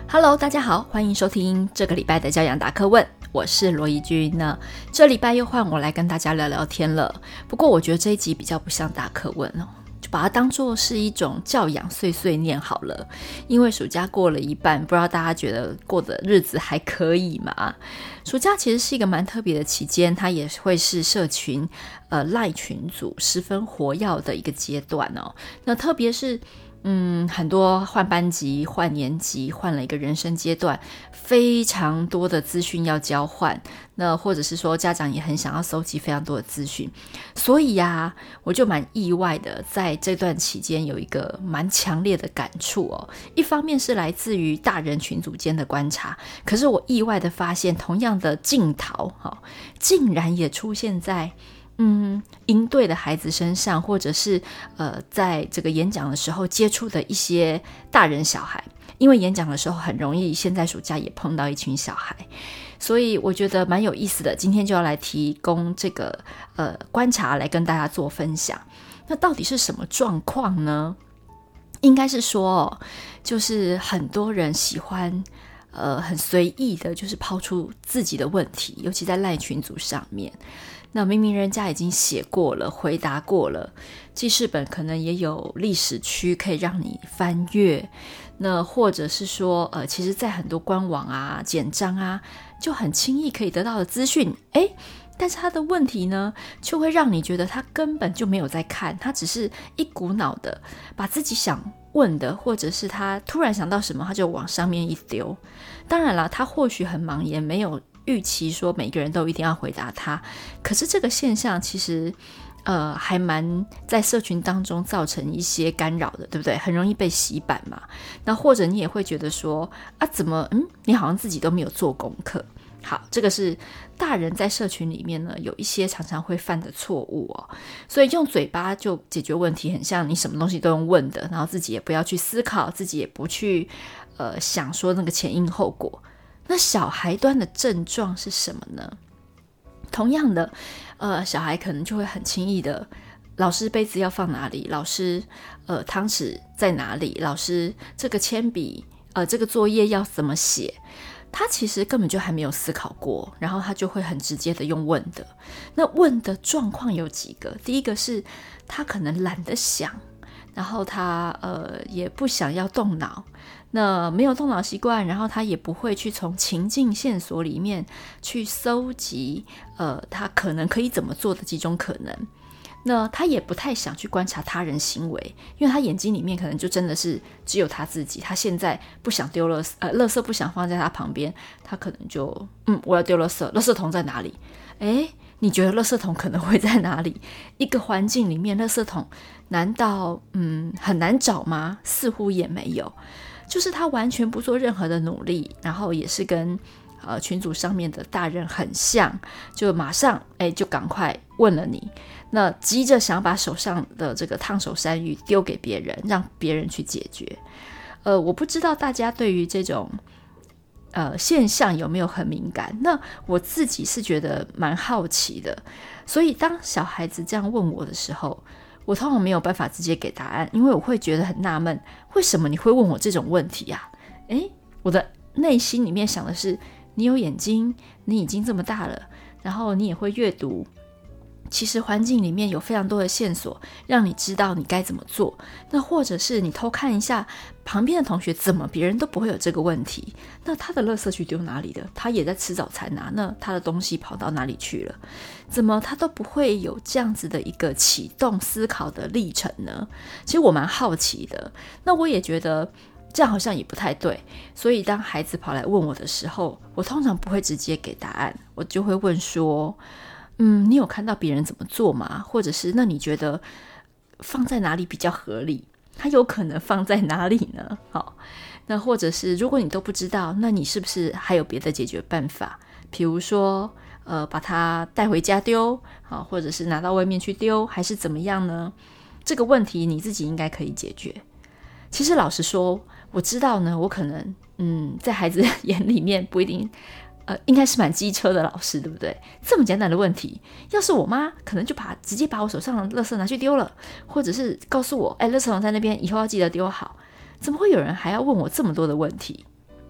Hello， 大家好，欢迎收听这个礼拜的教养答课问，我是罗怡君呢。这礼拜又换我来跟大家聊聊天了。不过我觉得这一集比较不像答课问哦，就把它当作是一种教养碎碎念好了。因为暑假过了一半，不知道大家觉得过的日子还可以吗？暑假其实是一个蛮特别的期间，它也会是社群LINE 群组十分活跃的一个阶段哦。那特别是很多换班级、换年级、换了一个人生阶段，非常多的资讯要交换，那或者是说家长也很想要搜集非常多的资讯，所以我就蛮意外的，在这段期间有一个蛮强烈的感触哦。一方面是来自于大人群组间的观察，可是我意外的发现，同样的镜头竟然也出现在营队的孩子身上，或者是在这个演讲的时候接触的一些大人小孩，因为演讲的时候很容易，现在暑假也碰到一群小孩，所以我觉得蛮有意思的。今天就要来提供这个观察来跟大家做分享。那到底是什么状况呢？应该是说就是很多人喜欢很随意的，就是抛出自己的问题，尤其在LINE群组上面。那明明人家已经写过了，回答过了，记事本可能也有历史区可以让你翻阅，那或者是说其实在很多官网简章就很轻易可以得到的资讯，但是他的问题呢，就会让你觉得他根本就没有在看，他只是一股脑的把自己想问的，或者是他突然想到什么，他就往上面一丢。当然啦，他或许很忙，也没有预期说每个人都一定要回答他，可是这个现象其实还蛮在社群当中造成一些干扰的，对不对？很容易被洗版嘛。那或者你也会觉得说怎么你好像自己都没有做功课。好，这个是大人在社群里面呢有一些常常会犯的错误哦。所以用嘴巴就解决问题，很像你什么东西都用问的，然后自己也不要去思考，自己也不去想说那个前因后果。那小孩端的症状是什么呢？同样的小孩可能就会很轻易的，老师杯子要放哪里，老师汤匙在哪里，老师这个铅笔这个作业要怎么写，他其实根本就还没有思考过，然后他就会很直接的用问的。那问的状况有几个，第一个是他可能懒得想，然后他也不想要动脑，那没有动脑习惯，然后他也不会去从情境线索里面去搜集他可能可以怎么做的几种可能。那他也不太想去观察他人行为，因为他眼睛里面可能就真的是只有他自己，他现在不想丢垃圾不想放在他旁边，他可能就我要丢垃圾桶在哪里？你觉得垃圾桶可能会在哪里？一个环境里面垃圾桶难道很难找吗？似乎也没有，就是他完全不做任何的努力，然后也是跟群组上面的大人很像，就马上就赶快问了你，那急着想把手上的这个烫手山芋丢给别人，让别人去解决。我不知道大家对于这种现象有没有很敏感？那我自己是觉得蛮好奇的，所以当小孩子这样问我的时候，我通常没有办法直接给答案，因为我会觉得很纳闷，为什么你会问我这种问题啊？我的内心里面想的是，你有眼睛，你已经这么大了，然后你也会阅读，其实环境里面有非常多的线索让你知道你该怎么做。那或者是你偷看一下旁边的同学，怎么别人都不会有这个问题，那他的垃圾去丢哪里了？他也在吃早餐那他的东西跑到哪里去了？怎么他都不会有这样子的一个启动思考的历程呢？其实我蛮好奇的，那我也觉得这样好像也不太对，所以当孩子跑来问我的时候，我通常不会直接给答案，我就会问说你有看到别人怎么做吗？或者是那你觉得放在哪里比较合理？它有可能放在哪里呢？好，那或者是如果你都不知道，那你是不是还有别的解决办法？比如说把它带回家丢，好，或者是拿到外面去丢，还是怎么样呢？这个问题你自己应该可以解决。其实老实说，我知道呢，我可能在孩子眼里面不一定应该是蛮机车的老师，对不对？这么简单的问题，要是我妈可能就直接把我手上的垃圾拿去丢了，或者是告诉我垃圾桶在那边，以后要记得丢好。怎么会有人还要问我这么多的问题？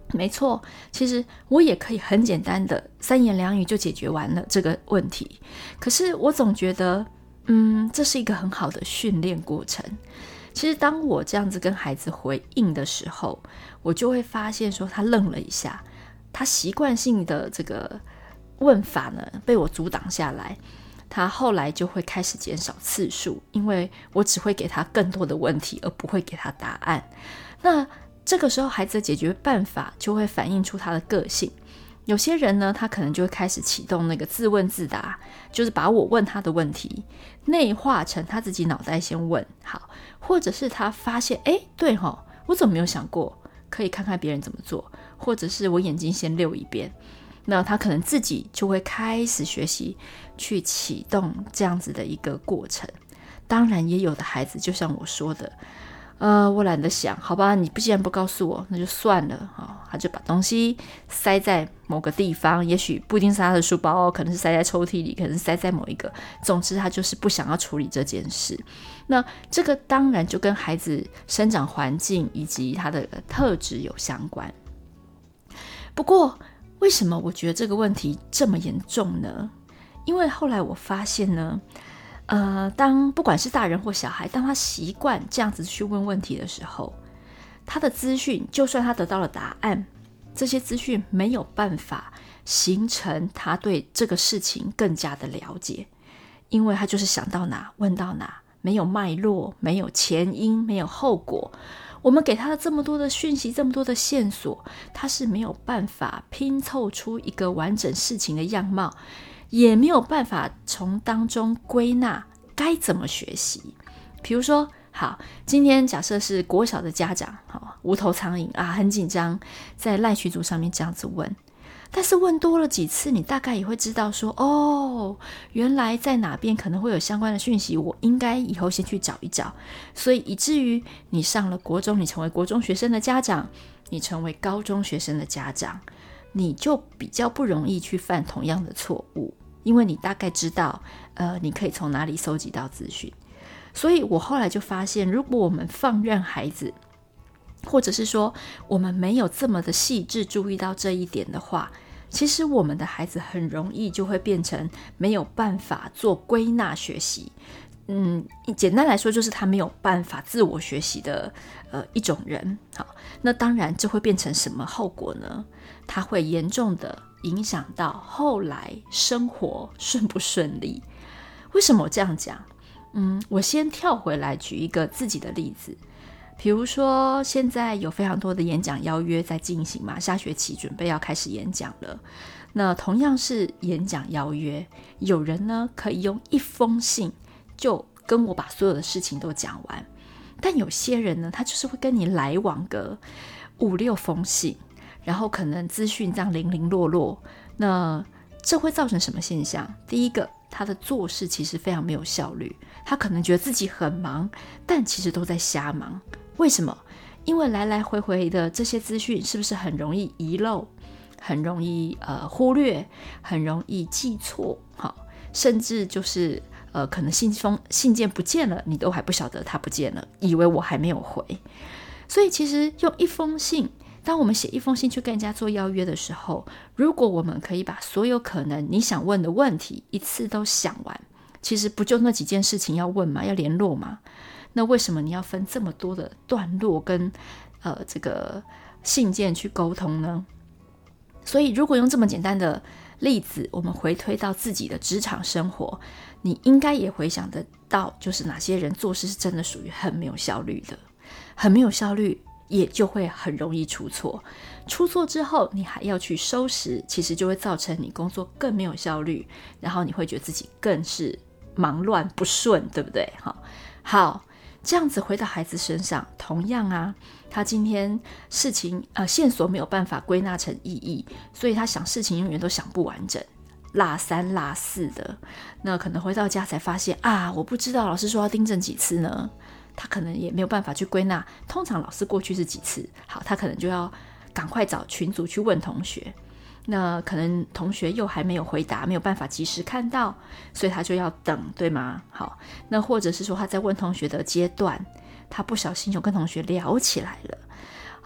没错，其实我也可以很简单的三言两语就解决完了这个问题，可是我总觉得这是一个很好的训练过程。其实当我这样子跟孩子回应的时候，我就会发现说他愣了一下，他习惯性的这个问法呢被我阻挡下来，他后来就会开始减少次数，因为我只会给他更多的问题，而不会给他答案。那这个时候孩子的解决办法就会反映出他的个性。有些人呢，他可能就会开始启动那个自问自答，就是把我问他的问题内化成他自己脑袋先问好，或者是他发现对齁，我怎么没有想过可以看看别人怎么做，或者是我眼睛先溜一遍，那他可能自己就会开始学习去启动这样子的一个过程。当然也有的孩子就像我说的我懒得想，好吧，你既然不告诉我，那就算了他就把东西塞在某个地方，也许不一定是他的书包可能是塞在抽屉里，可能是塞在某一个，总之他就是不想要处理这件事。那这个当然就跟孩子生长环境以及他的特质有相关。不过为什么我觉得这个问题这么严重呢？因为后来我发现呢当不管是大人或小孩，当他习惯这样子去问问题的时候，他的资讯就算他得到了答案，这些资讯没有办法形成他对这个事情更加的了解，因为他就是想到哪问到哪，没有脉络，没有前因，没有后果。我们给他的这么多的讯息，这么多的线索，他是没有办法拼凑出一个完整事情的样貌，也没有办法从当中归纳该怎么学习。比如说好，今天假设是国小的家长无头苍蝇很紧张，在赖群组上面这样子问，但是问多了几次，你大概也会知道说原来在哪边可能会有相关的讯息，我应该以后先去找一找。所以以至于你上了国中，你成为国中学生的家长，你成为高中学生的家长，你就比较不容易去犯同样的错误，因为你大概知道你可以从哪里搜集到资讯。所以我后来就发现，如果我们放任孩子，或者是说我们没有这么的细致注意到这一点的话，其实我们的孩子很容易就会变成没有办法做归纳学习。简单来说就是他没有办法自我学习的一种人。好，那当然这会变成什么后果呢？它会严重的影响到后来生活顺不顺利。为什么我这样讲？我先跳回来举一个自己的例子。比如说现在有非常多的演讲邀约在进行嘛，下学期准备要开始演讲了。那同样是演讲邀约，有人呢可以用一封信就跟我把所有的事情都讲完，但有些人呢，他就是会跟你来往个5-6封信，然后可能资讯这样零零落落。那这会造成什么现象？第一个，他的做事其实非常没有效率，他可能觉得自己很忙，但其实都在瞎忙。为什么？因为来来回回的这些资讯是不是很容易遗漏，很容易忽略，很容易记错，甚至就是可能信件不见了，你都还不晓得它不见了，以为我还没有回。所以其实用一封信，当我们写一封信去跟人家做邀约的时候，如果我们可以把所有可能你想问的问题一次都想完，其实不就那几件事情要问吗？要联络吗？那为什么你要分这么多的段落跟这个信件去沟通呢？所以如果用这么简单的例子，我们回推到自己的职场生活，你应该也回想得到，就是哪些人做事是真的属于很没有效率的，很没有效率，也就会很容易出错。出错之后你还要去收拾，其实就会造成你工作更没有效率，然后你会觉得自己更是忙乱不顺，对不对？好，这样子回到孩子身上，同样他今天事情线索没有办法归纳成意义，所以他想事情永远都想不完整，落三落四的。那可能回到家才发现我不知道老师说要订正几次呢，他可能也没有办法去归纳通常老师过去是几次。好，他可能就要赶快找群组去问同学，那可能同学又还没有回答，没有办法及时看到，所以他就要等，对吗？好，那或者是说他在问同学的阶段，他不小心就跟同学聊起来了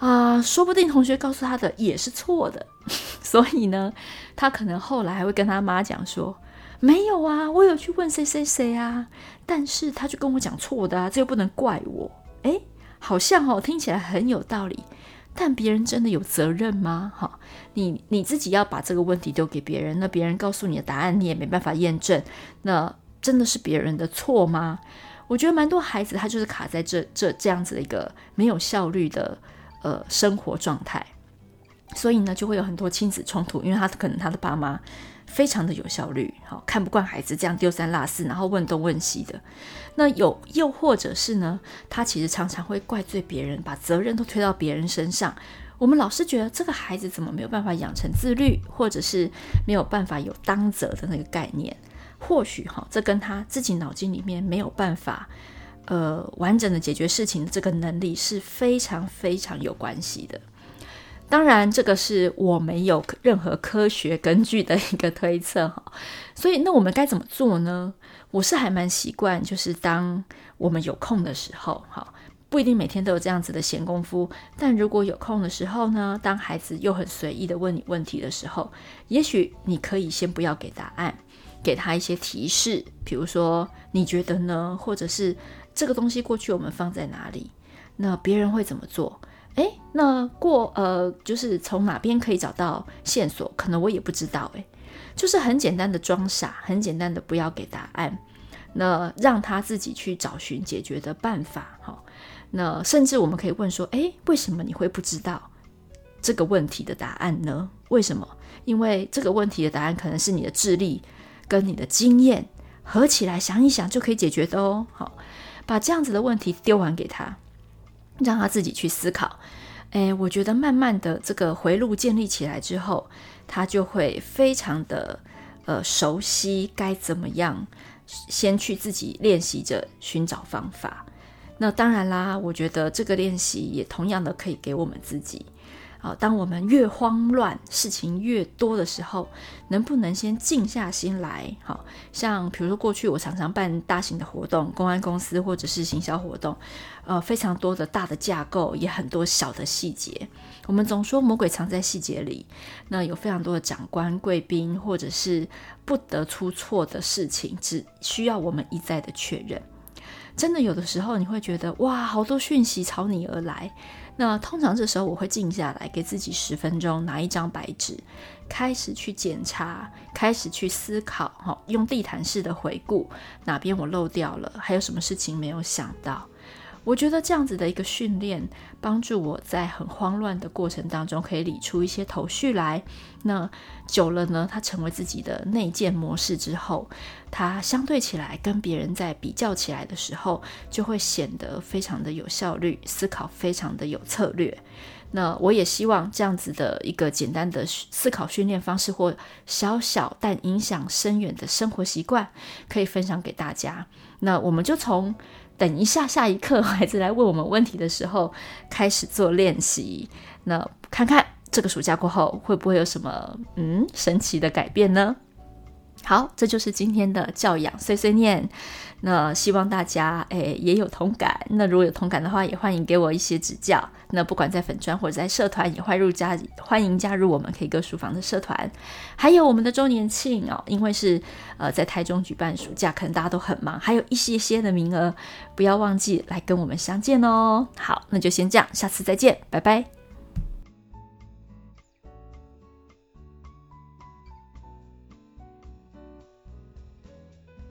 说不定同学告诉他的也是错的。所以呢，他可能后来还会跟他妈讲说，没有啊，我有去问谁谁谁啊，但是他就跟我讲错的啊，这又不能怪我。好像听起来很有道理，但别人真的有责任吗？你自己要把这个问题丢给别人，那别人告诉你的答案你也没办法验证，那真的是别人的错吗？我觉得蛮多孩子他就是卡在这样子的一个没有效率的生活状态，所以呢就会有很多亲子冲突，因为可能他的爸妈非常的有效率，看不惯孩子这样丢三落四，然后问东问西的。那又或者是呢，他其实常常会怪罪别人，把责任都推到别人身上。我们老是觉得这个孩子怎么没有办法养成自律，或者是没有办法有当责的那个概念，或许这跟他自己脑筋里面没有办法完整的解决事情的这个能力是非常非常有关系的。当然这个是我没有任何科学根据的一个推测，所以那我们该怎么做呢？我是还蛮习惯，就是当我们有空的时候，不一定每天都有这样子的闲工夫，但如果有空的时候呢，当孩子又很随意的问你问题的时候，也许你可以先不要给答案，给他一些提示，比如说你觉得呢，或者是这个东西过去我们放在哪里，那别人会怎么做？那就是从哪边可以找到线索，可能我也不知道，就是很简单的装傻，很简单的不要给答案，那让他自己去找寻解决的办法。那甚至我们可以问说，为什么你会不知道这个问题的答案呢？为什么？因为这个问题的答案可能是你的智力跟你的经验合起来想一想就可以解决的哦。把这样子的问题丢完给他，让他自己去思考。我觉得慢慢的这个回路建立起来之后，他就会非常的熟悉该怎么样先去自己练习着寻找方法。那当然啦，我觉得这个练习也同样的可以给我们自己。当我们越慌乱，事情越多的时候，能不能先静下心来？像比如说过去我常常办大型的活动，公安公司或者是行销活动，非常多的大的架构，也很多小的细节。我们总说魔鬼藏在细节里，那有非常多的长官、贵宾，或者是不得出错的事情，只需要我们一再的确认。真的有的时候你会觉得哇，好多讯息朝你而来，那通常这时候我会静下来，给自己10分钟，拿一张白纸，开始去检查，开始去思考，用地毯式的回顾，哪边我漏掉了，还有什么事情没有想到。我觉得这样子的一个训练，帮助我在很慌乱的过程当中可以理出一些头绪来。那久了呢，它成为自己的内建模式之后，它相对起来跟别人在比较起来的时候，就会显得非常的有效率，思考非常的有策略。那我也希望这样子的一个简单的思考训练方式，或小小但影响深远的生活习惯，可以分享给大家。那我们就从等一下下一课孩子来问我们问题的时候开始做练习，那看看这个暑假过后会不会有什么神奇的改变呢？好，这就是今天的教养碎碎念。那希望大家也有同感，那如果有同感的话，也欢迎给我一些指教。那不管在粉专或者在社团，也欢迎加入我们 K 歌书房的社团。还有我们的周年庆因为是在台中举办暑假，可能大家都很忙，还有一些的名额，不要忘记来跟我们相见哦。好，那就先这样，下次再见，拜拜。